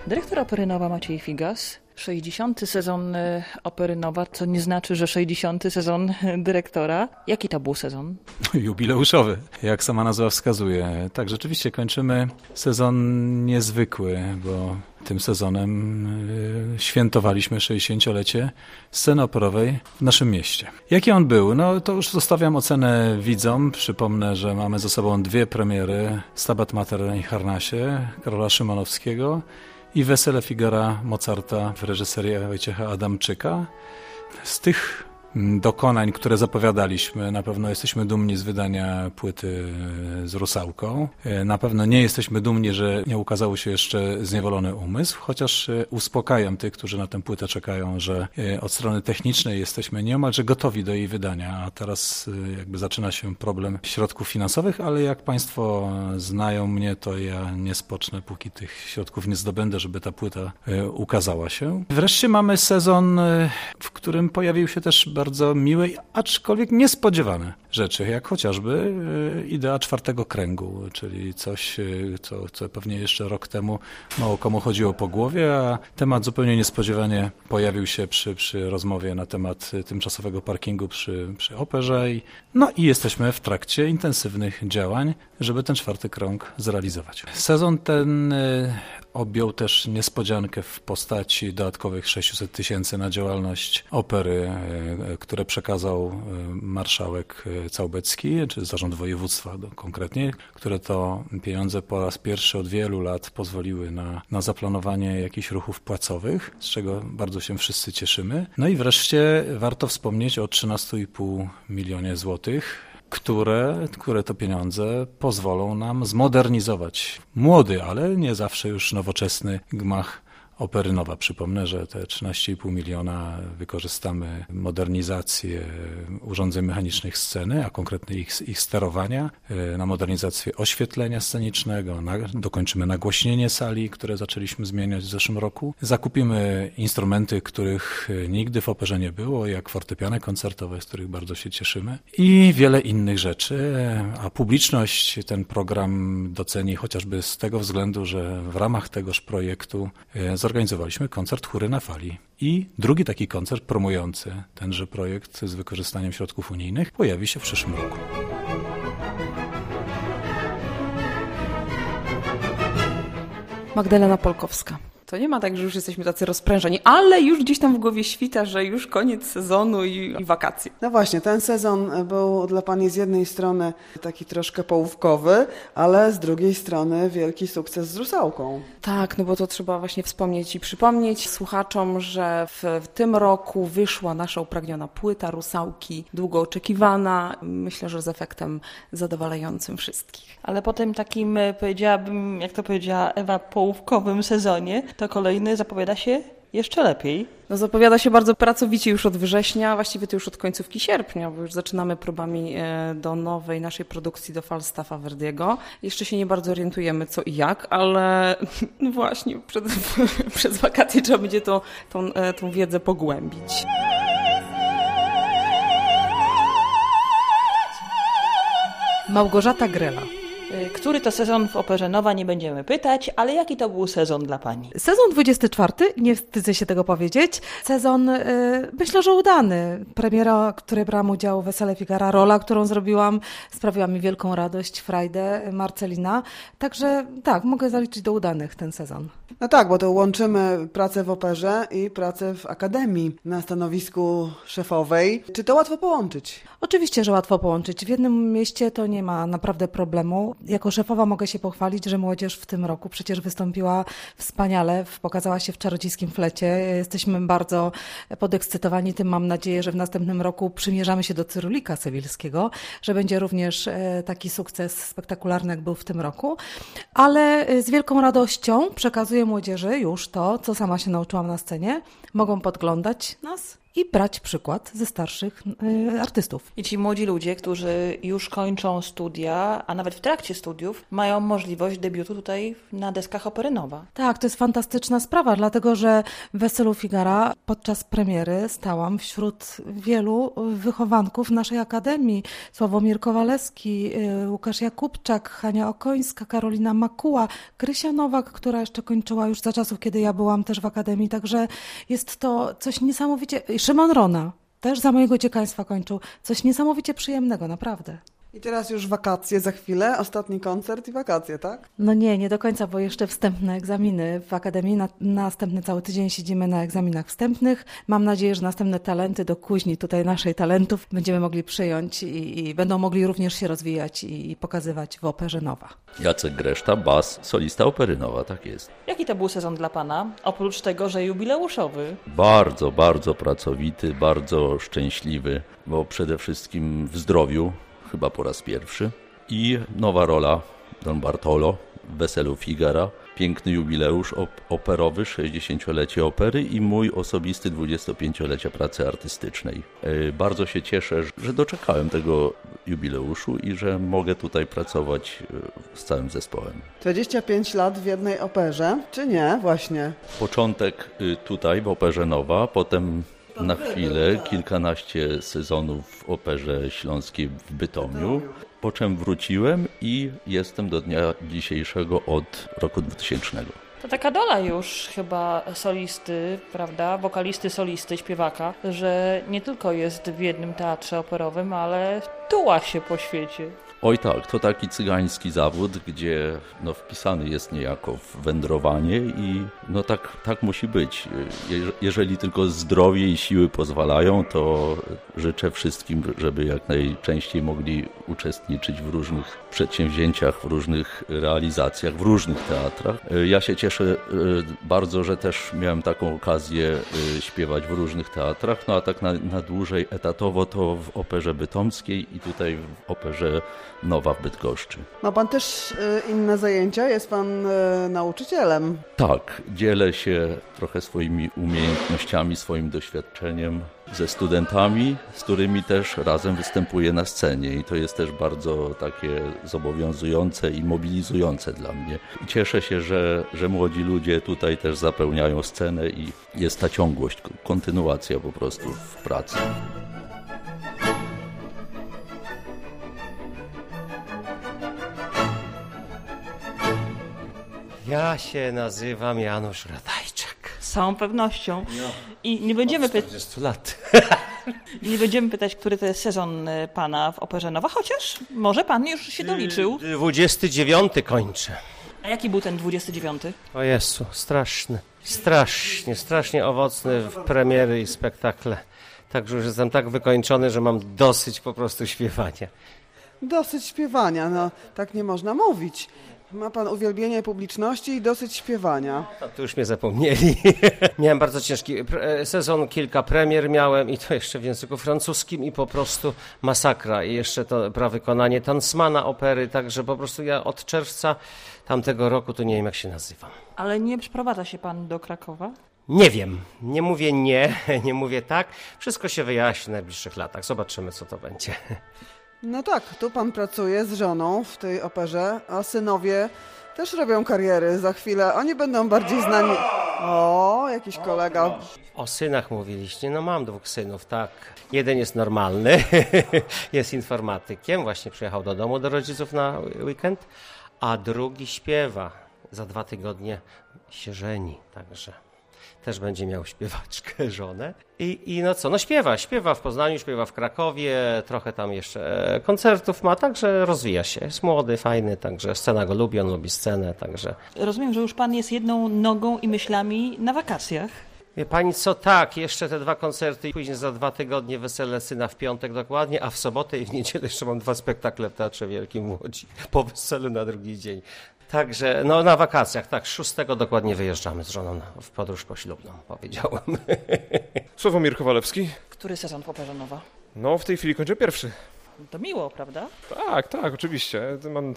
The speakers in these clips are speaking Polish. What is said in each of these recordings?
Dyrektor Opery Nowa Maciej Figas. 60. sezon Opery Nowa, co nie znaczy, że 60. sezon dyrektora. Jaki to był sezon? Jubileuszowy, jak sama nazwa wskazuje. Tak, rzeczywiście kończymy sezon niezwykły, bo tym sezonem świętowaliśmy 60-lecie sceny operowej w naszym mieście. Jaki on był? No to już zostawiam ocenę widzom. Przypomnę, że mamy za sobą dwie premiery. Stabat Mater i Harnasie Karola Szymanowskiego i Wesele Figara Mozarta w reżyserii Wojciecha Adamczyka. Z tych dokonań, które zapowiadaliśmy, na pewno jesteśmy dumni z wydania płyty z Rusałką. Na pewno nie jesteśmy dumni, że nie ukazało się jeszcze Zniewolony umysł, chociaż uspokajam tych, którzy na tę płytę czekają, że od strony technicznej jesteśmy niemalże gotowi do jej wydania, a teraz jakby zaczyna się problem środków finansowych, ale jak Państwo znają mnie, to ja nie spocznę, póki tych środków nie zdobędę, żeby ta płyta ukazała się. Wreszcie mamy sezon, w którym pojawił się też bardzo miłe, aczkolwiek niespodziewane rzeczy, jak chociażby idea czwartego kręgu, czyli coś, co pewnie jeszcze rok temu mało komu chodziło po głowie, a temat zupełnie niespodziewanie pojawił się przy rozmowie na temat tymczasowego parkingu przy operze. I jesteśmy w trakcie intensywnych działań, żeby ten czwarty krąg zrealizować. Sezon ten objął też niespodziankę w postaci dodatkowych 600 000 na działalność opery, które przekazał marszałek Całbecki, czy zarząd województwa konkretnie, które to pieniądze po raz pierwszy od wielu lat pozwoliły na zaplanowanie jakichś ruchów płacowych, z czego bardzo się wszyscy cieszymy. No i wreszcie warto wspomnieć o 13,5 milionie złotych, które to pieniądze pozwolą nam zmodernizować młody, ale nie zawsze już nowoczesny gmach Opery Nowa. Przypomnę, że te 13,5 miliona wykorzystamy modernizację urządzeń mechanicznych sceny, a konkretnie ich sterowania, na modernizację oświetlenia scenicznego, dokończymy nagłośnienie sali, które zaczęliśmy zmieniać w zeszłym roku. Zakupimy instrumenty, których nigdy w operze nie było, jak fortepiany koncertowe, z których bardzo się cieszymy, i wiele innych rzeczy, a publiczność ten program doceni chociażby z tego względu, że w ramach tegoż projektu zorganizowaliśmy koncert Chóry na fali. I drugi taki koncert promujący tenże projekt z wykorzystaniem środków unijnych pojawi się w przyszłym roku. Magdalena Polkowska. To nie ma tak, że już jesteśmy tacy rozprężeni, ale już gdzieś tam w głowie świta, że już koniec sezonu i wakacje. No właśnie, ten sezon był dla Pani z jednej strony taki troszkę połówkowy, ale z drugiej strony wielki sukces z Rusałką. Tak, no bo to trzeba właśnie wspomnieć i przypomnieć słuchaczom, że w tym roku wyszła nasza upragniona płyta Rusałki, długo oczekiwana, myślę, że z efektem zadowalającym wszystkich. Ale po tym takim, powiedziałabym, jak to powiedziała Ewa, połówkowym sezonie, to kolejny zapowiada się jeszcze lepiej. No zapowiada się bardzo pracowicie już od września, właściwie to już od końcówki sierpnia, bo już zaczynamy próbami do nowej naszej produkcji, do Falstaffa Verdiego. Jeszcze się nie bardzo orientujemy co i jak, ale no właśnie przez wakacje trzeba będzie tą wiedzę pogłębić. Małgorzata Grela. Który to sezon w Operze Nowa, nie będziemy pytać, ale jaki to był sezon dla Pani? Sezon 24, nie wstydzę się tego powiedzieć. Sezon, myślę, że udany. Premiera, której brałam udział, Wesele Figara, rola, którą zrobiłam, sprawiła mi wielką radość, frajdę, Marcelina. Także tak, mogę zaliczyć do udanych ten sezon. No tak, bo to łączymy pracę w operze i pracę w akademii na stanowisku szefowej. Czy to łatwo połączyć? Oczywiście, że łatwo połączyć. W jednym mieście to nie ma naprawdę problemu. Jako szefowa mogę się pochwalić, że młodzież w tym roku przecież wystąpiła wspaniale, pokazała się w Czarodziejskim flecie. Jesteśmy bardzo podekscytowani tym. Mam nadzieję, że w następnym roku przymierzamy się do Cyrulika Sewilskiego, że będzie również taki sukces spektakularny, jak był w tym roku. Ale z wielką radością przekazuję młodzieży już to, co sama się nauczyłam na scenie. Mogą podglądać nas i brać przykład ze starszych artystów. I ci młodzi ludzie, którzy już kończą studia, a nawet w trakcie studiów, mają możliwość debiutu tutaj na deskach Opery Nowa. Tak, to jest fantastyczna sprawa, dlatego że w Weselu Figara podczas premiery stałam wśród wielu wychowanków naszej Akademii. Sławomir Kowalewski, Łukasz Jakubczak, Hania Okońska, Karolina Makuła, Krysia Nowak, która jeszcze kończyła już za czasów, kiedy ja byłam też w Akademii, także jest to coś niesamowicie... Szymon Rona też za mojego dziekaństwa kończył. Coś niesamowicie przyjemnego, naprawdę. I teraz już wakacje za chwilę, ostatni koncert i wakacje, tak? No nie do końca, bo jeszcze wstępne egzaminy w Akademii. Następny cały tydzień siedzimy na egzaminach wstępnych. Mam nadzieję, że następne talenty do kuźni tutaj naszej talentów będziemy mogli przyjąć i będą mogli również się rozwijać i pokazywać w Operze Nowa. Jacek Greszta, bas, solista Opery Nowa, tak jest. Jaki to był sezon dla Pana, oprócz tego, że jubileuszowy? Bardzo, bardzo pracowity, bardzo szczęśliwy, bo przede wszystkim w zdrowiu, chyba po raz pierwszy. I nowa rola Don Bartolo w Weselu Figara. Piękny jubileusz operowy, 60-lecie opery i mój osobisty 25-lecia pracy artystycznej. Bardzo się cieszę, że doczekałem tego jubileuszu i że mogę tutaj pracować z całym zespołem. 25 lat w jednej operze, czy nie? Właśnie. Początek tutaj w Operze Nowa, potem na chwilę kilkanaście sezonów w Operze Śląskiej w Bytomiu, po czym wróciłem i jestem do dnia dzisiejszego od roku 2000. To taka dola już chyba solisty, prawda, wokalisty, solisty, śpiewaka, że nie tylko jest w jednym teatrze operowym, ale tuła się po świecie. Oj tak, to taki cygański zawód, gdzie wpisany jest niejako w wędrowanie i tak musi być. Jeżeli tylko zdrowie i siły pozwalają, to życzę wszystkim, żeby jak najczęściej mogli uczestniczyć w różnych przedsięwzięciach, w różnych realizacjach, w różnych teatrach. Ja się cieszę bardzo, że też miałem taką okazję śpiewać w różnych teatrach, a tak na dłużej etatowo to w Operze Bytomskiej i tutaj w Operze Nowa w Bydgoszczy. Ma pan też inne zajęcia? Jest pan nauczycielem? Tak, dzielę się trochę swoimi umiejętnościami, swoim doświadczeniem ze studentami, z którymi też razem występuję na scenie i to jest też bardzo takie zobowiązujące i mobilizujące dla mnie. I cieszę się, że młodzi ludzie tutaj też zapełniają scenę i jest ta ciągłość, kontynuacja po prostu w pracy. Ja się nazywam Janusz Radajczak. Z całą pewnością. I nie będziemy 40 lat. Nie będziemy pytać, który to jest sezon Pana w Operze Nowa, chociaż może Pan już się doliczył. 29 kończę. A jaki był ten 29? O Jezu, straszny. Strasznie owocny w premiery i spektakle. Także już jestem tak wykończony, że mam dosyć po prostu śpiewania. Dosyć śpiewania, tak nie można mówić. Ma pan uwielbienie publiczności i dosyć śpiewania. To już mnie zapomnieli. Miałem bardzo ciężki sezon, kilka premier miałem i to jeszcze w języku francuskim i po prostu masakra. I jeszcze to prawykonanie Tansmana opery, także po prostu ja od czerwca tamtego roku to nie wiem jak się nazywam. Ale nie przeprowadza się Pan do Krakowa? Nie wiem, nie mówię nie, nie mówię tak. Wszystko się wyjaśni w najbliższych latach. Zobaczymy co to będzie. No tak, tu pan pracuje z żoną w tej operze, a synowie też robią kariery za chwilę. Oni będą bardziej znani. O, jakiś kolega. O synach mówiliście. No mam 2 synów, tak. Jeden jest normalny, jest informatykiem, właśnie przyjechał do domu do rodziców na weekend, a drugi śpiewa. Za 2 tygodnie się żeni, także też będzie miał śpiewaczkę, żonę. I no co, no śpiewa w Poznaniu, śpiewa w Krakowie, trochę tam jeszcze koncertów ma, także rozwija się. Jest młody, fajny, także scena go lubi, on lubi scenę, także... Rozumiem, że już Pan jest jedną nogą i myślami na wakacjach. Wie pani co, tak, jeszcze te 2 koncerty i później za 2 tygodnie Wesele Syna w piątek dokładnie, a w sobotę i w niedzielę jeszcze mam 2 spektakle w Teatrze Wielkim w Łodzi, po weselu na drugi dzień. Także, no na wakacjach, tak, 6 dokładnie wyjeżdżamy z żoną w podróż poślubną, powiedziałem. Sławomir Kowalewski. Który sezon w Operze Nowa? No, w tej chwili kończę pierwszy. To miło, prawda? Tak, oczywiście.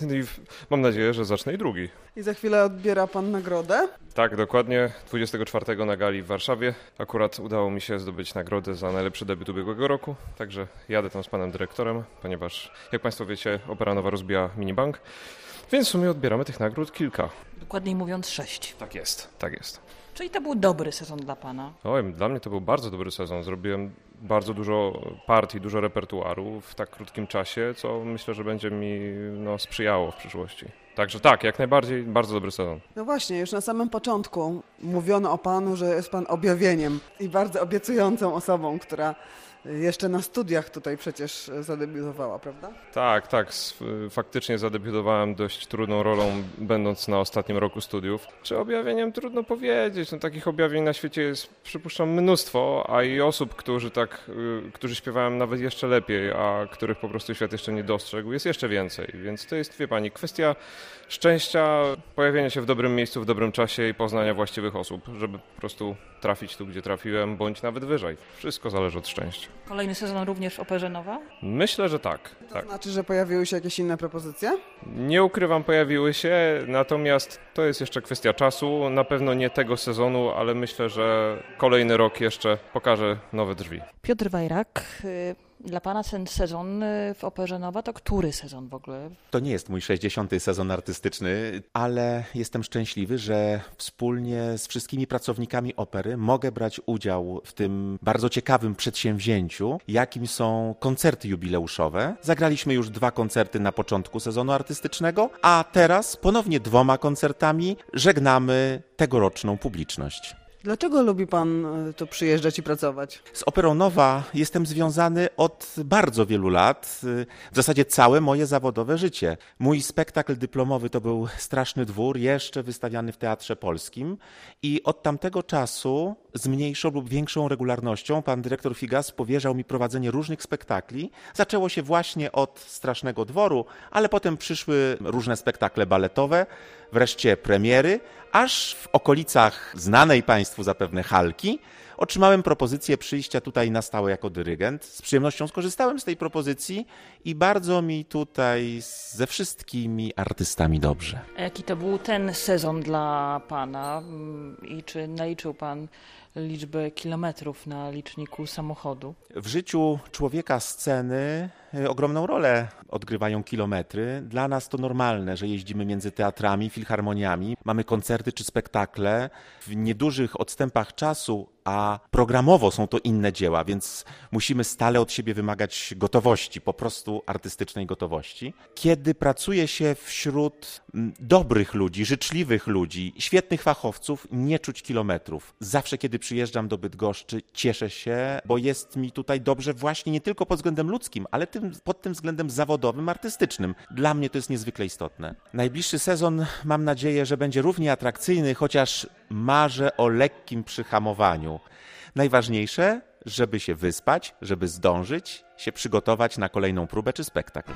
Mam nadzieję, że zacznę i drugi. I za chwilę odbiera pan nagrodę. Tak, dokładnie. 24 na gali w Warszawie. Akurat udało mi się zdobyć nagrodę za najlepszy debiut ubiegłego roku, także jadę tam z panem dyrektorem, ponieważ, jak państwo wiecie, Opera Nowa rozbija minibank, więc w sumie odbieramy tych nagród kilka. Dokładniej mówiąc 6. Tak jest. Czyli to był dobry sezon dla pana? Dla mnie to był bardzo dobry sezon. Zrobiłem bardzo dużo partii, dużo repertuaru w tak krótkim czasie, co myślę, że będzie mi sprzyjało w przyszłości. Także tak, jak najbardziej, bardzo dobry sezon. No właśnie, już na samym początku mówiono o panu, że jest pan objawieniem i bardzo obiecującą osobą, która jeszcze na studiach tutaj przecież zadebiutowała, prawda? Tak, faktycznie zadebiutowałem dość trudną rolą, będąc na ostatnim roku studiów. Czy objawieniem? Trudno powiedzieć. Takich objawień na świecie jest, przypuszczam, mnóstwo, a i osób, którzy śpiewają nawet jeszcze lepiej, a których po prostu świat jeszcze nie dostrzegł, jest jeszcze więcej. Więc to jest, wie pani, kwestia szczęścia, pojawienia się w dobrym miejscu, w dobrym czasie i poznania właściwych osób, żeby po prostu trafić tu, gdzie trafiłem, bądź nawet wyżej. Wszystko zależy od szczęścia. Kolejny sezon również w Operze Nowa? Myślę, że tak. To znaczy, że pojawiły się jakieś inne propozycje? Nie ukrywam, pojawiły się, natomiast to jest jeszcze kwestia czasu. Na pewno nie tego sezonu, ale myślę, że kolejny rok jeszcze pokaże nowe drzwi. Piotr Wajrak, dla pana ten sezon w Operze Nowa to który sezon w ogóle? To nie jest mój 60. sezon artystyczny, ale jestem szczęśliwy, że wspólnie z wszystkimi pracownikami opery mogę brać udział w tym bardzo ciekawym przedsięwzięciu, jakim są koncerty jubileuszowe. Zagraliśmy już 2 koncerty na początku sezonu artystycznego, a teraz ponownie 2 koncertami żegnamy tegoroczną publiczność. Dlaczego lubi pan tu przyjeżdżać i pracować? Z Operą Nowa jestem związany od bardzo wielu lat, w zasadzie całe moje zawodowe życie. Mój spektakl dyplomowy to był Straszny Dwór, jeszcze wystawiany w Teatrze Polskim i od tamtego czasu z mniejszą lub większą regularnością pan dyrektor Figas powierzał mi prowadzenie różnych spektakli. Zaczęło się właśnie od Strasznego Dworu, ale potem przyszły różne spektakle baletowe, wreszcie premiery, aż w okolicach znanej państwu zapewne Halki otrzymałem propozycję przyjścia tutaj na stałe jako dyrygent. Z przyjemnością skorzystałem z tej propozycji i bardzo mi tutaj ze wszystkimi artystami dobrze. A jaki to był ten sezon dla pana i czy naliczył pan liczbę kilometrów na liczniku samochodu? W życiu człowieka sceny ogromną rolę odgrywają kilometry. Dla nas to normalne, że jeździmy między teatrami, filharmoniami, mamy koncerty czy spektakle w niedużych odstępach czasu, a programowo są to inne dzieła, więc musimy stale od siebie wymagać gotowości, po prostu artystycznej gotowości. Kiedy pracuje się wśród dobrych ludzi, życzliwych ludzi, świetnych fachowców, nie czuć kilometrów. Zawsze, kiedy przyjeżdżam do Bydgoszczy, cieszę się, bo jest mi tutaj dobrze właśnie nie tylko pod względem ludzkim, ale pod tym względem zawodowym, artystycznym. Dla mnie to jest niezwykle istotne. Najbliższy sezon mam nadzieję, że będzie równie atrakcyjny, chociaż marzę o lekkim przyhamowaniu. Najważniejsze, żeby się wyspać, żeby zdążyć się przygotować na kolejną próbę czy spektakl.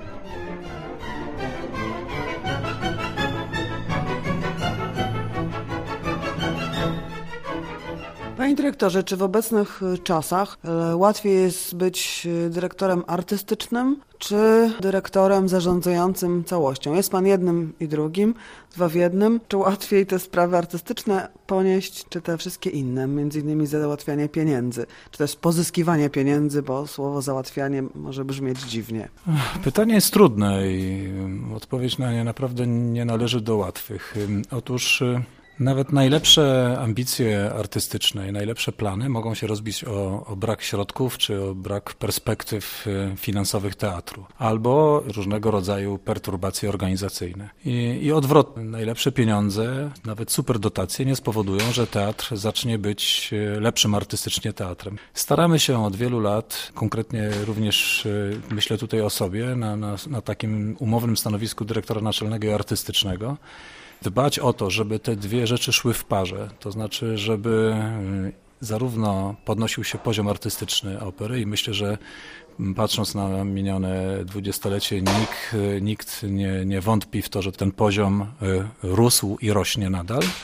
Panie dyrektorze, czy w obecnych czasach łatwiej jest być dyrektorem artystycznym, czy dyrektorem zarządzającym całością? Jest pan jednym i drugim, 2 w jednym. Czy łatwiej te sprawy artystyczne ponieść, czy te wszystkie inne, między innymi załatwianie pieniędzy, czy też pozyskiwanie pieniędzy, bo słowo załatwianie może brzmieć dziwnie. Pytanie jest trudne i odpowiedź na nie naprawdę nie należy do łatwych. Otóż nawet najlepsze ambicje artystyczne i najlepsze plany mogą się rozbić o brak środków czy o brak perspektyw finansowych teatru albo różnego rodzaju perturbacje organizacyjne. I odwrotnie, najlepsze pieniądze, nawet superdotacje nie spowodują, że teatr zacznie być lepszym artystycznie teatrem. Staramy się od wielu lat, konkretnie również myślę tutaj o sobie, na takim umownym stanowisku dyrektora naczelnego i artystycznego, dbać o to, żeby te 2 rzeczy szły w parze, to znaczy, żeby zarówno podnosił się poziom artystyczny opery i myślę, że patrząc na minione 20-lecie nikt nie wątpi w to, że ten poziom rósł i rośnie nadal.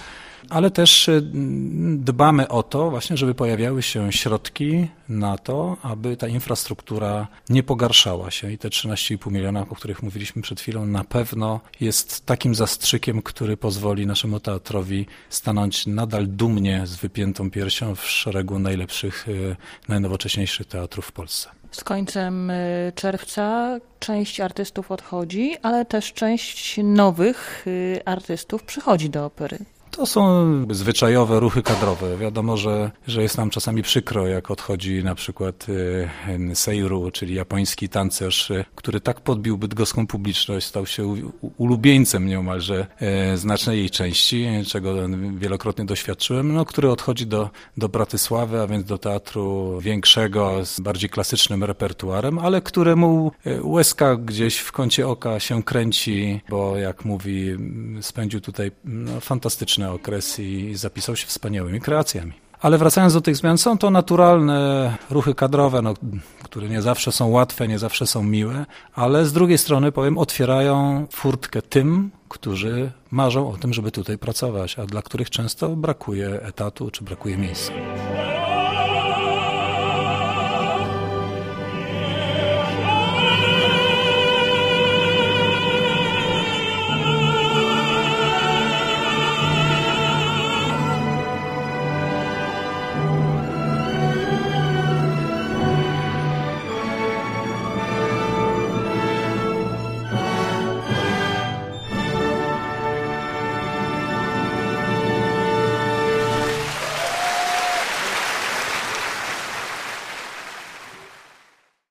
ale też dbamy o to właśnie, żeby pojawiały się środki na to, aby ta infrastruktura nie pogarszała się i te 13,5 miliona, o których mówiliśmy przed chwilą, na pewno jest takim zastrzykiem, który pozwoli naszemu teatrowi stanąć nadal dumnie z wypiętą piersią w szeregu najlepszych, najnowocześniejszych teatrów w Polsce. Z końcem czerwca część artystów odchodzi, ale też część nowych artystów przychodzi do opery. To są zwyczajowe ruchy kadrowe. Wiadomo, że jest nam czasami przykro, jak odchodzi na przykład Seiru, czyli japoński tancerz, który tak podbił bydgoską publiczność, stał się ulubieńcem nieomalże znacznej jej części, czego wielokrotnie doświadczyłem, który odchodzi do Bratysławy, a więc do teatru większego, z bardziej klasycznym repertuarem, ale któremu łezka gdzieś w kącie oka się kręci, bo jak mówi, spędził tutaj fantastyczny okres i zapisał się wspaniałymi kreacjami. Ale wracając do tych zmian, są to naturalne ruchy kadrowe, które nie zawsze są łatwe, nie zawsze są miłe, ale z drugiej strony, otwierają furtkę tym, którzy marzą o tym, żeby tutaj pracować, a dla których często brakuje etatu czy brakuje miejsca.